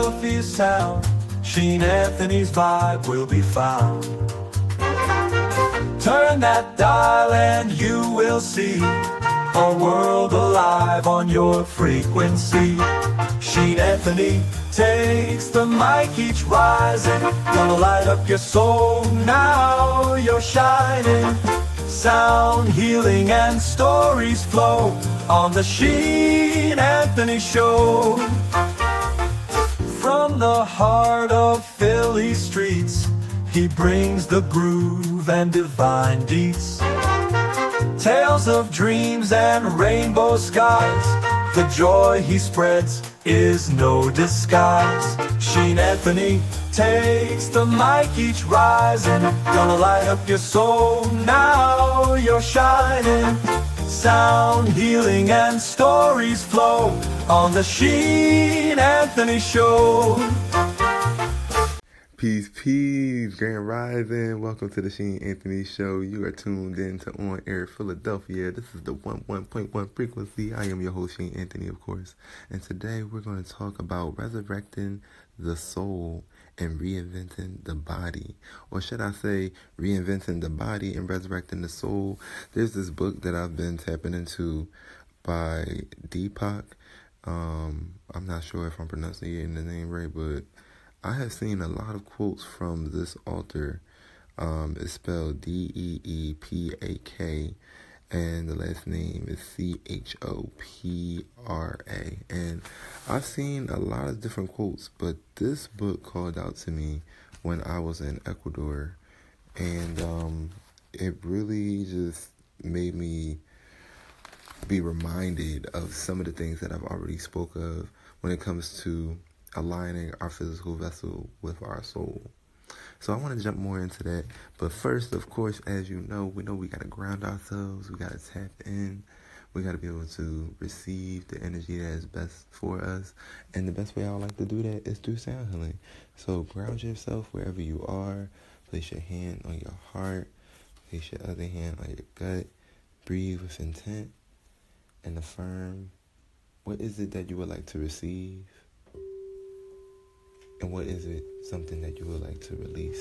Philadelphia sound, Sheen Anthony's vibe will be found. Turn that dial and you will see a world alive on your frequency. Sheen Anthony takes the mic each rising, gonna light up your soul, now you're shining. Sound healing and stories flow on the Sheen Anthony Show. From the heart of Philly streets, he brings the groove and divine beats. Tales of dreams and rainbow skies, the joy he spreads is no disguise. Sheen Anthony takes the mic each rising, gonna light up your soul, now you're shining. Sound healing and stories flow on the Sheen Anthony Show. Peace, Grand Rising. Welcome to the Sheen Anthony Show. You are tuned in to On Air Philadelphia. This is the 11.1 frequency. I am your host, Sheen Anthony, of course. And today we're going to talk about resurrecting the soul and reinventing the body. Or should I say, reinventing the body and resurrecting the soul. There's this book that I've been tapping into by Deepak. I'm not sure if I'm pronouncing the name right, but I have seen a lot of quotes from this author. It's spelled Deepak, and the last name is Chopra. And I've seen a lot of different quotes, but this book called out to me when I was in Ecuador, and it really just made me be reminded of some of the things that I've already spoke of when it comes to aligning our physical vessel with our soul. So I want to jump more into that. But first, of course, as you know, we got to ground ourselves. We got to tap in. We got to be able to receive the energy that is best for us. And the best way I would like to do that is through sound healing. So ground yourself wherever you are. Place your hand on your heart. Place your other hand on your gut. Breathe with intent and affirm. What is it that you would like to receive? And what is it, something that you would like to release?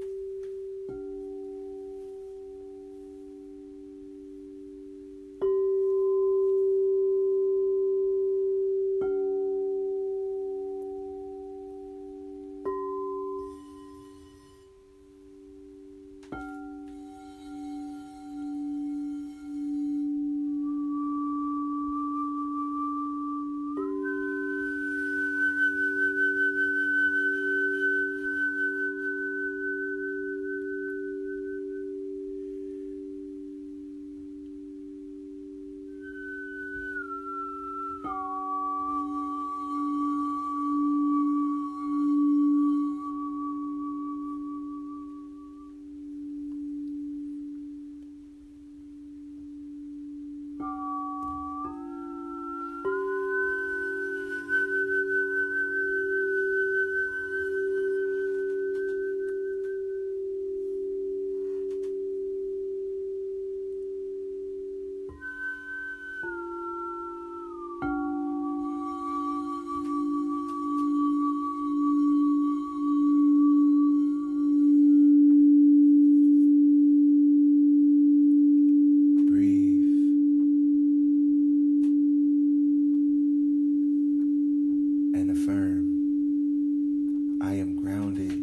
And affirm, I am grounded.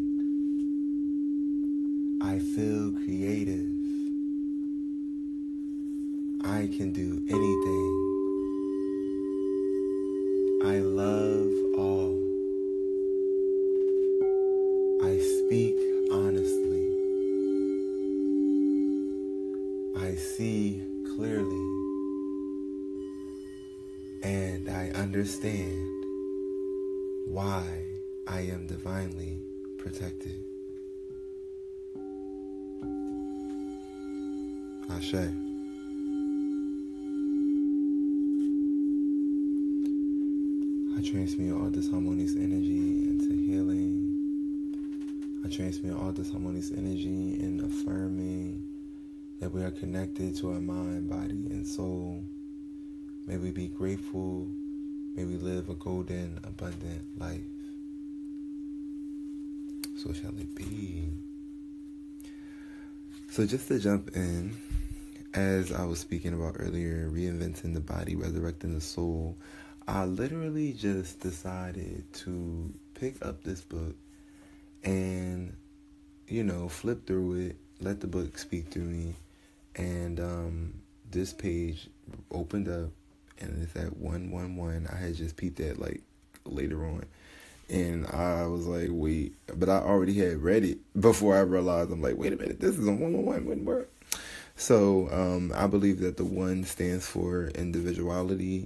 I feel creative. I can do anything. I love all. I speak honestly. I see clearly. And I understand why I am divinely protected. Ashe. I transmute all disharmonious energy into healing. I transmute all disharmonious energy in affirming that we are connected to our mind, body, and soul. May we be grateful. May we live a golden, abundant life. so shall it be. So just to jump in, as I was speaking about earlier, reinventing the body, resurrecting the soul, I literally just decided to pick up this book and, flip through it, let the book speak through me. And this page opened up, and it's at 111. I had just peeped that later on. And I was like, wait, but I already had read it before I realized, I'm like, wait a minute, this is on 111, wouldn't work. So I believe that the 1 stands for individuality.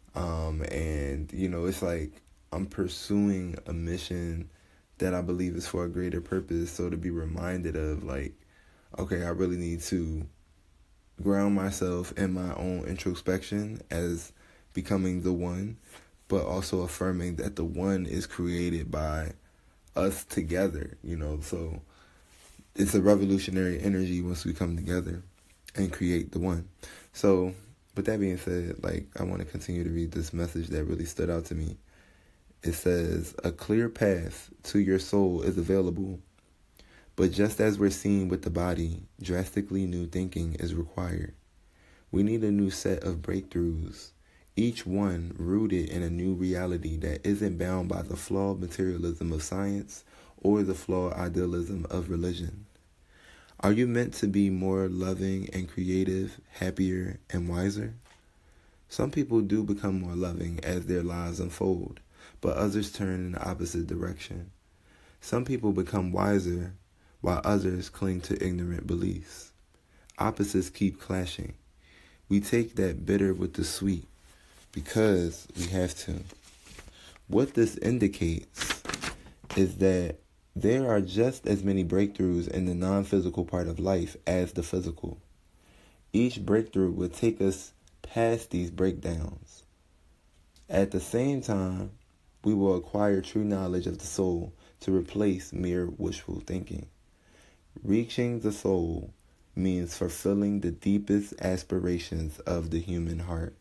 And, it's like I'm pursuing a mission that I believe is for a greater purpose. So to be reminded of okay, I really need to ground myself in my own introspection as becoming the 1, but also affirming that the 1 is created by us together, So it's a revolutionary energy once we come together and create the 1. So with that being said, I want to continue to read this message that really stood out to me. It says, a clear path to your soul is available, but just as we're seeing with the body, drastically new thinking is required. We need a new set of breakthroughs, each one rooted in a new reality that isn't bound by the flawed materialism of science or the flawed idealism of religion. Are you meant to be more loving and creative, happier and wiser? Some people do become more loving as their lives unfold, but others turn in the opposite direction. Some people become wiser, while others cling to ignorant beliefs. Opposites keep clashing. We take that bitter with the sweet because we have to. What this indicates is that there are just as many breakthroughs in the non-physical part of life as the physical. Each breakthrough will take us past these breakdowns. At the same time, we will acquire true knowledge of the soul to replace mere wishful thinking. Reaching the soul means fulfilling the deepest aspirations of the human heart.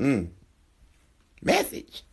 Message!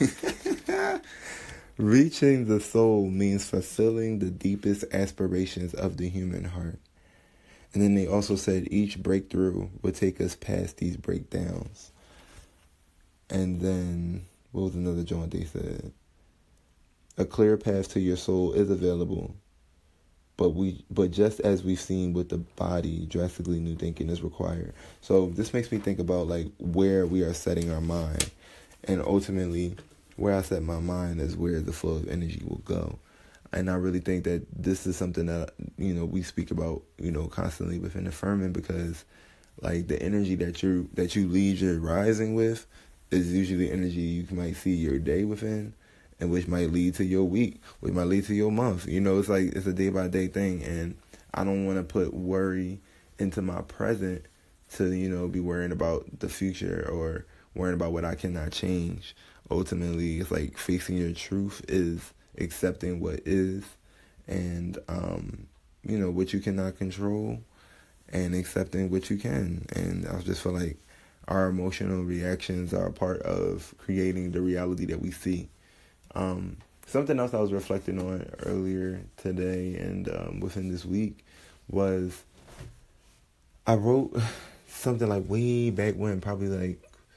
Reaching the soul means fulfilling the deepest aspirations of the human heart. And then they also said each breakthrough will take us past these breakdowns. And then, what was another joint they said? A clear path to your soul is available, but just as we've seen with the body, drastically new thinking is required. So this makes me think about where we are setting our mind. And ultimately, where I set my mind is where the flow of energy will go. And I really think that this is something that, we speak about, constantly within Affirming, because the energy that you lead your rising with is usually energy you might see your day within, and which might lead to your week, which might lead to your month. It's a day by day thing. And I don't want to put worry into my present to, be worrying about the future or worrying about what I cannot change. Ultimately, it's facing your truth is accepting what is, and what you cannot control, and accepting what you can. And I just feel like our emotional reactions are a part of creating the reality that we see. Something else I was reflecting on earlier today and within this week was I wrote something way back when, probably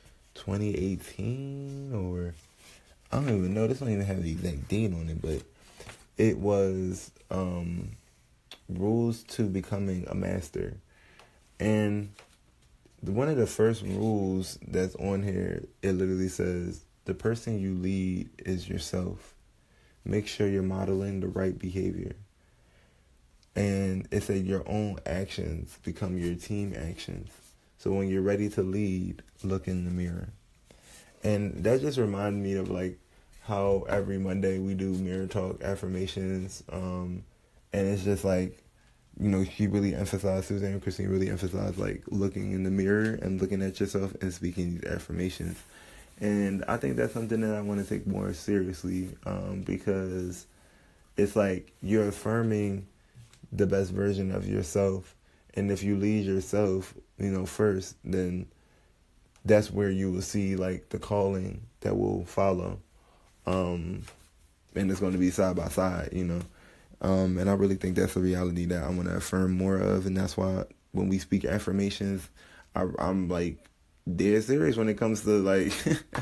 2018, or I don't even know. This don't even have the exact date on it, but it was rules to becoming a master. And one of the first rules that's on here, it literally says, the person you lead is yourself. Make sure you're modeling the right behavior. And it said your own actions become your team actions. So when you're ready to lead, look in the mirror. And that just reminded me of how every Monday we do mirror talk affirmations. And it's just she really emphasized, Suzanne and Christine really emphasized looking in the mirror and looking at yourself and speaking these affirmations. And I think that's something that I want to take more seriously, because it's you're affirming the best version of yourself. And if you lead yourself, first, then that's where you will see the calling that will follow. And it's going to be side by side, And I really think that's a reality that I want to affirm more of. And that's why when we speak affirmations, I'm like, dead serious when it comes to like,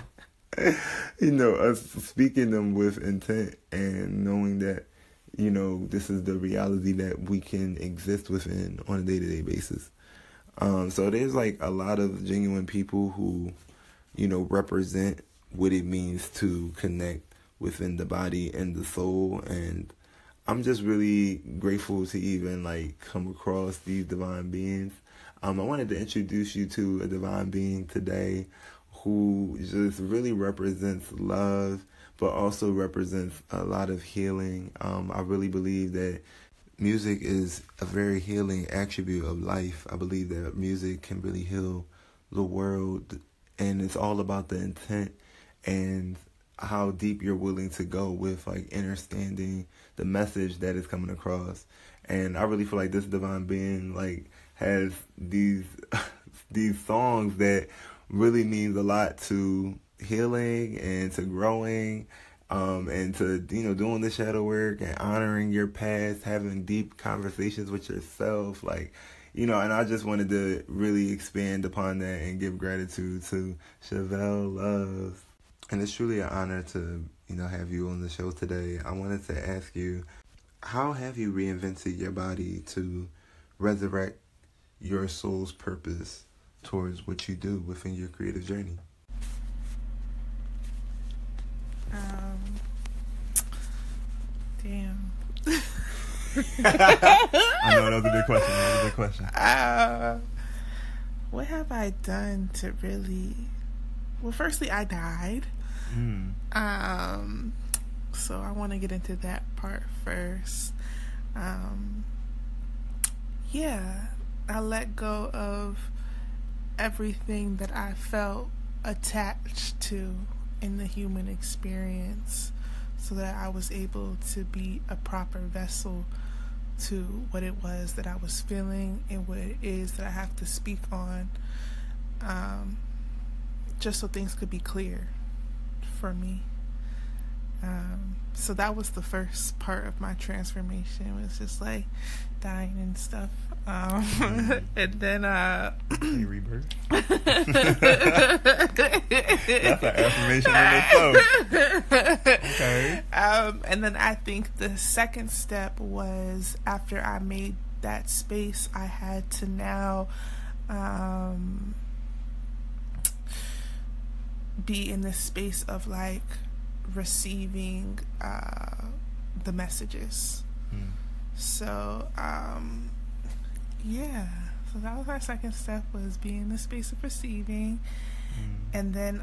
us speaking them with intent and knowing that, this is the reality that we can exist within on a day-to-day basis. So there's like a lot of genuine people who, represent what it means to connect within the body and the soul. And I'm just really grateful to even like come across these divine beings. I wanted to introduce you to a divine being today who just really represents love, but also represents a lot of healing. I really believe that music is a very healing attribute of life. I believe that music can really heal the world, and it's all about the intent and how deep you're willing to go with like understanding the message that is coming across. And I really feel like this divine being like has these songs that really means a lot to healing and to growing, and to, doing the shadow work and honoring your past, having deep conversations with yourself, like, and I just wanted to really expand upon that and give gratitude to Chevelle Love. And it's truly an honor to, have you on the show today. I wanted to ask you, how have you reinvented your body to resurrect your soul's purpose towards what you do within your creative journey? Damn. I know, that was a big question. What have I done to really... Well, firstly, I died. So I want to get into that part first. I let go of everything that I felt attached to in the human experience, so that I was able to be a proper vessel to what it was that I was feeling and what it is that I have to speak on, just so things could be clear for me. So that was the first part of my transformation. It was just like dying and stuff. And then rebirth. That's an affirmation in itself. Okay. And then I think the second step was, after I made that space, I had to now be in this space of like receiving the messages. So so that was my second step, was being in the space of receiving. And then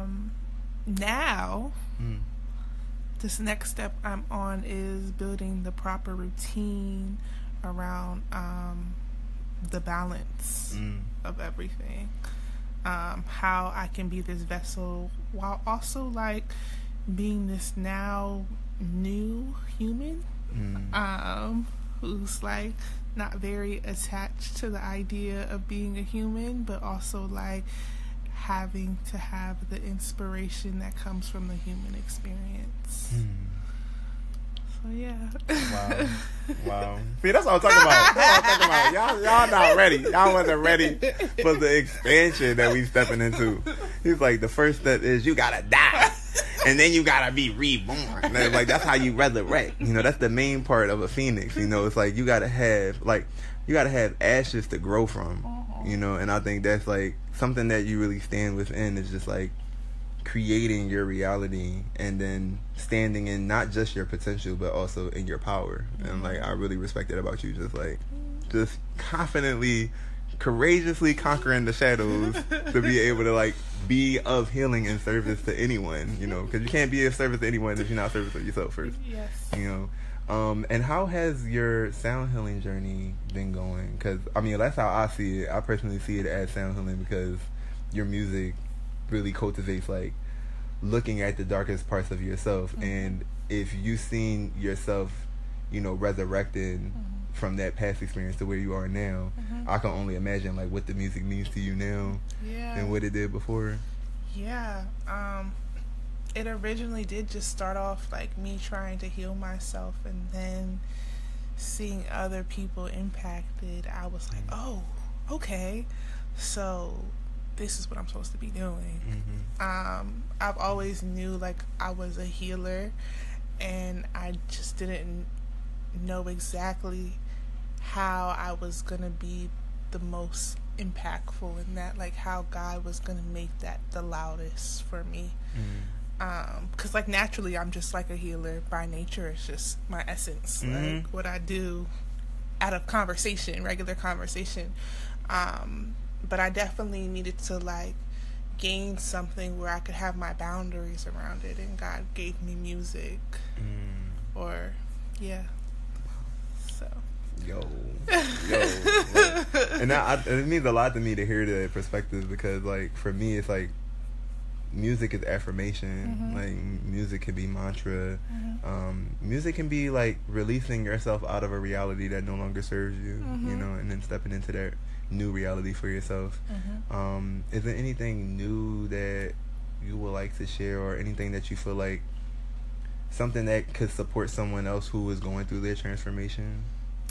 now this next step I'm on is building the proper routine around the balance of everything. How I can be this vessel while also like being this now new human, who's like not very attached to the idea of being a human, but also like having to have the inspiration that comes from the human experience. So yeah. Wow. See, that's what I'm talking about. Y'all not ready. Y'all wasn't ready for the expansion that we stepping into. He's like, the first step is you gotta die, and then you gotta be reborn. And like, that's how you resurrect. That's the main part of a phoenix. It's like you gotta have ashes to grow from. And I think that's like something that you really stand within, is just like creating your reality and then standing in not just your potential but also in your power. And like, I really respect that about you, just confidently, courageously conquering the shadows to be able to like be of healing and service to anyone, because you can't be of service to anyone if you're not of service to yourself first. Yes. And how has your sound healing journey been going? Because I mean, that's how I see it. I personally see it as sound healing, because your music really cultivates like looking at the darkest parts of yourself. And if you've seen yourself, resurrected from that past experience to where you are now, I can only imagine like what the music means to you now and what it did before. Yeah. it originally did just start off like me trying to heal myself, and then seeing other people impacted, I was like, oh, okay, so this is what I'm supposed to be doing. I've always knew like I was a healer, and I just didn't know exactly how I was gonna be the most impactful in that, like how God was gonna make that the loudest for me. Because like naturally I'm just like a healer by nature. It's just my essence, like what I do out of conversation, regular conversation. But I definitely needed to like gain something where I could have my boundaries around it, and God gave me music. Or yeah, so yo, like, and it means a lot to me to hear that perspective, because like for me it's like music is affirmation. Like music can be mantra. Music can be like releasing yourself out of a reality that no longer serves you, you know, and then stepping into that new reality for yourself. Is there anything new that you would like to share, or anything that you feel like something that could support someone else who is going through their transformation?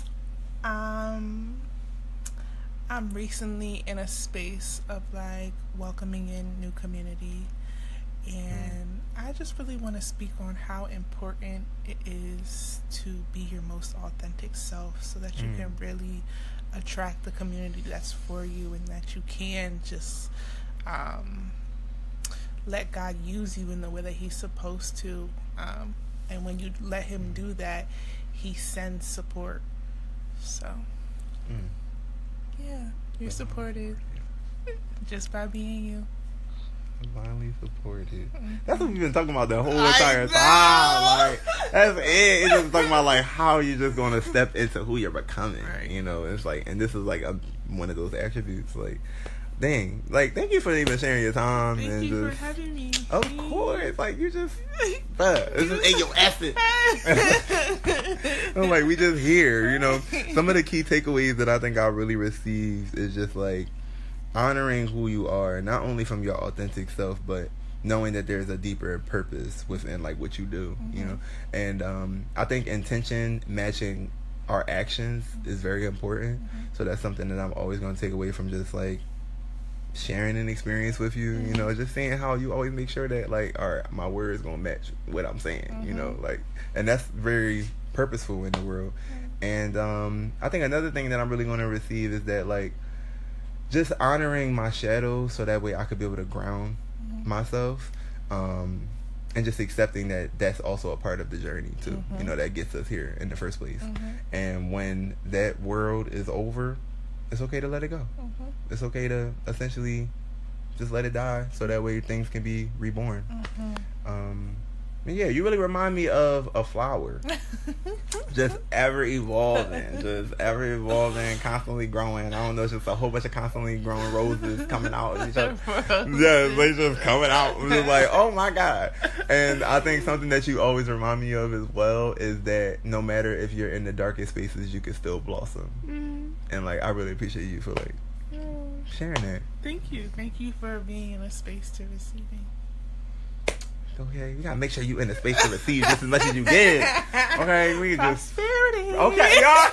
I'm recently in a space of like welcoming in new community, and I just really want to speak on how important it is to be your most authentic self, so that you can really attract the community that's for you, and that you can just let God use you in the way that He's supposed to. And when you let Him do that, He sends support. So yeah, you're supported just by being you. Divinely supported. That's what we've been talking about the whole entire time. Like that's it. It's just talking about like how you're just gonna step into who you're becoming. Right. You know, it's like, and this is like one of those attributes. Like, dang, like thank you for even sharing your time. Thank and you just, for having me. Of course, like you just, it's just in your essence. I'm like, we just here. You know, some of the key takeaways that I think I really received is just like honoring who you are, not only from your authentic self, but knowing that there's a deeper purpose within like what you do, you know. And I think intention matching our actions is very important. So that's something that I'm always going to take away from just like sharing an experience with you, you know, just seeing how you always make sure that like, all right, my words gonna match what I'm saying, you know, like, and that's very purposeful in the world. And I think another thing that I'm really going to receive is that like just honoring my shadow, so that way I could be able to ground myself, and just accepting that that's also a part of the journey too, you know, that gets us here in the first place. And when that world is over, it's okay to let it go. It's okay to essentially just let it die, so that way things can be reborn. Yeah, you really remind me of a flower. Just ever evolving, constantly growing. I don't know, it's just a whole bunch of constantly growing roses coming out of each other. Yeah, they just coming out. It's just like, oh my God. And I think something that you always remind me of as well is that no matter if you're in the darkest spaces, you can still blossom. And like, I really appreciate you for like sharing that. Thank you for being in a space to receiving. Okay, you gotta make sure you in the space to receive just as much as you get. Okay, we just prosperity. Okay, y'all.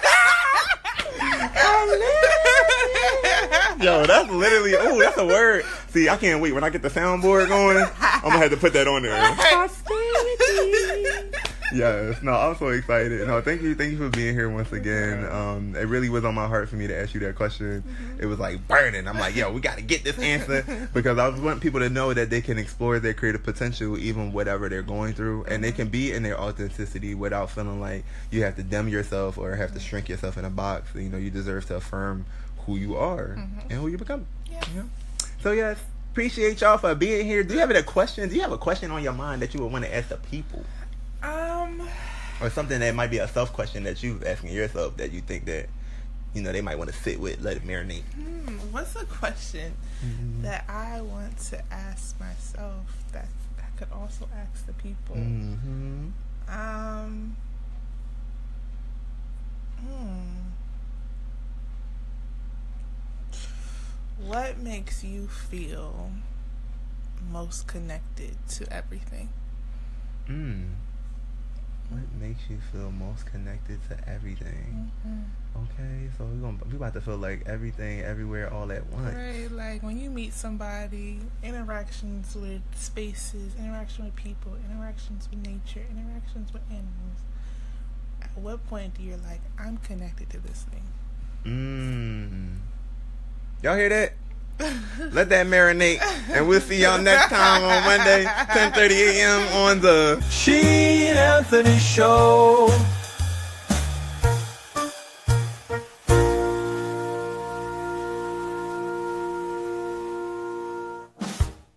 Yo, that's literally, that's a word. See, I can't wait when I get the soundboard going. I'm gonna have to put that on there. Prosperity. Yes, no, I'm so excited. No, thank you for being here once again. It really was on my heart for me to ask you that question. It was like burning. I'm like, yo, we got to get this answer, because I want people to know that they can explore their creative potential, even whatever they're going through, and they can be in their authenticity without feeling like you have to dim yourself or have to shrink yourself in a box. You know, you deserve to affirm who you are and who you become. Yeah. You know? So yes, appreciate y'all for being here. Do you have a question? Do you have a question on your mind that you would want to ask the people? Or something that might be a self question that you're asking yourself that you think that, you know, they might want to sit with, let it marinate. What's a question that I want to ask myself that I could also ask the people? What makes you feel most connected to everything? What makes you feel most connected to everything? Okay, so we about to feel like everything, everywhere, all at once. Right, like when you meet somebody, interactions with spaces, interaction with people, interactions with nature, interactions with animals. At what point do you like, I'm connected to this thing? Y'all hear that? Let that marinate, and we'll see y'all next time on Monday, 10:30 a.m. on the She and Anthony Show.